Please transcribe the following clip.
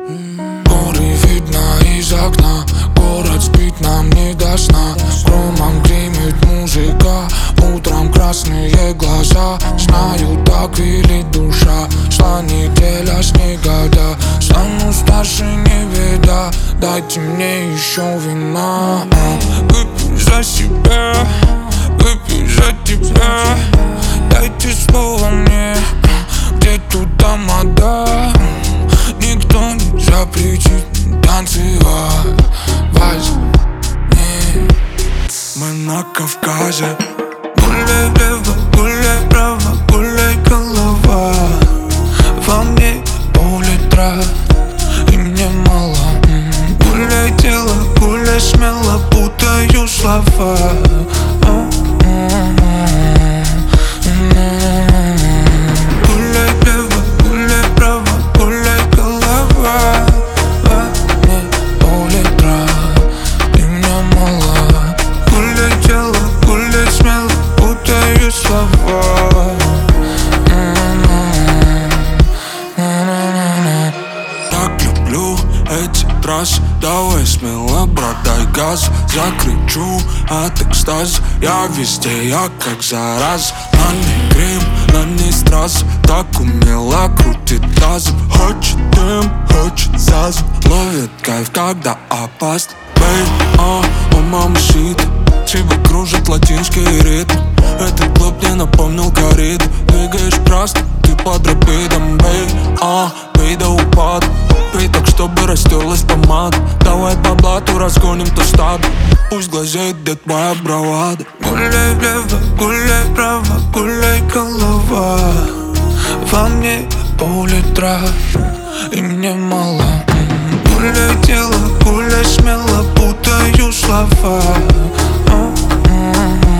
Горы видно из окна, город спит, нам не до сна. Громом гремит музыка, утром красные глаза. Знаю, так велит душа, шла неделя с года. Стану старше, не беда, дайте мне еще вина. Выпью за себя, выпью за тебя. Дайте слово мне, где тут тамада. Никто не запретит танцевать вальс. Мы на Кавказе. Гуляй влево, гуляй вправо, гуляй голова. Во мне пол-литра, и мне мало. Гуляй тело, гуляй смело, путаю слова. Гуляй влево, гуляй вправо, гуляй голова. Во мне пол-литра, и мне мало. Гуляй тело, гуляй смело, путаю слова. Так люблю эти трассы. Давай смело, брат, дай газ. Закричу от экстаза. Я везде, я как зараз. На ней грим, на ней страз. Так умело крутит тазом. Хочет дым, хочет заз. Ловит кайф, когда опасно. Бэй, о мамашита. Тебя кружит латинский ритм. Этот клуб мне напомнил корриду. Двигаешь просто, ты под рапидом. Бэй, бей до упада. Пей так, чтобы растерлась помада. Давай по блату разгоним то стадо. Пусть глазеет, где твоя бравада. Гуляй влево, гуляй вправо, гуляй голова. Во мне пол-литра, и мне мало. Гуляй тело, гуляй смело, путаю слова.